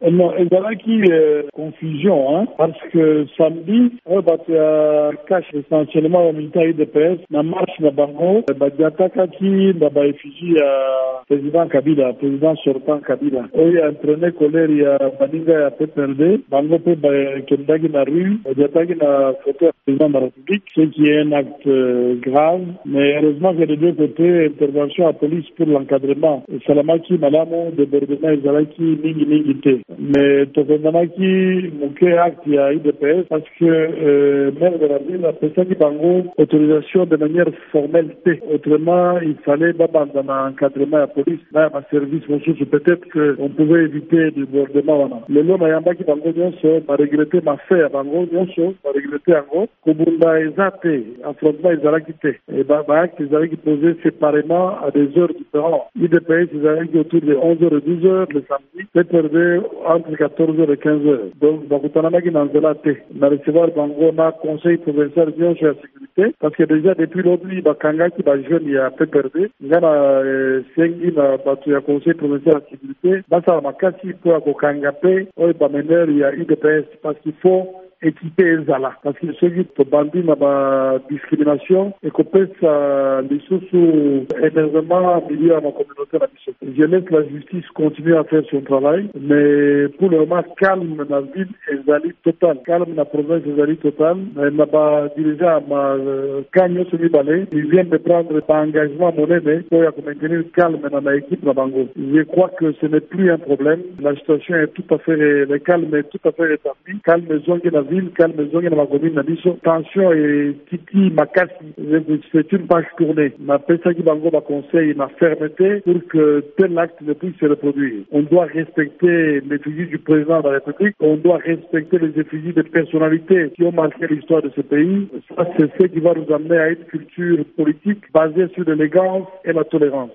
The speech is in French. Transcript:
Non, ezalaki confusion, hein, parce que samedi, cache essentiellement au militaire IDPS, na marche na bango, badiatakaki na effigie ya président Kabila, président sortant Kabila. Oyo entraîné colère ya baninga ya PPRD, bango pe kendaki na rue, badiataki na photo ya président de la République, ce qui est un acte grave, mais heureusement que de deux côtés, intervention à police pour l'encadrement. Salamaki malamo débordement ezalaki mingi te. Mais Tokondanaki, mon acte il y a IDPS parce que maire de la ville a présenté bango autorisation de manière formelle. Autrement, il fallait dans l'encadrement de la police, là, ma service, peut-être qu'on pouvait éviter du débordement. Le long, Mayamba qui bango nyonso, m'a regretté ma fait à bango nyonso, m'a regretté ango, Kobunda ezate, affrontement ezalakite. Et acte ezalaki posé séparément à des heures différentes. IDPS ezalaki autour de 11h et 12h le samedi, PPRD entre 14h et 15h. Donc, bakutanamaki na nzela te. Na recevoir bango na conseil provincial nyonso ya sécurité, parce que déjà depuis l'obli, bakangaki ba jeune ya PPRD, ngana sengi na batu ya conseil provincial ya sécurité, basa makasi po ya kokanga pe, oyo bamener ya IDPS, parce qu'il faut équipé ezala parce que ceux qui bandi na ba discrimination et kopesa lisusu énervement milieu à ma communauté na biso. Je laisse la justice continuer à faire son travail, mais pour le moment calme na ville ezali total, calme na province ezali total. Na ba dirigeant ma kanyo semi balé, ils viennent de prendre un engagement monnaie pour maintenir calme dans la équipe na bango. Je crois que ce n'est plus un problème. La situation est tout à fait, le calme est tout à fait rétabli. Calme zongi na ville, calme zongi na commune na biso. Tension et titi makasi. C'est une page tournée. Ma pesa qui bango ba conseil na fermeté pour que tel acte ne puisse se reproduire. On doit respecter l'effigie du président de la République. On doit respecter les effigies des personnalités qui ont marqué l'histoire de ce pays. Ça, c'est ce qui va nous amener à une culture politique basée sur l'élégance et la tolérance.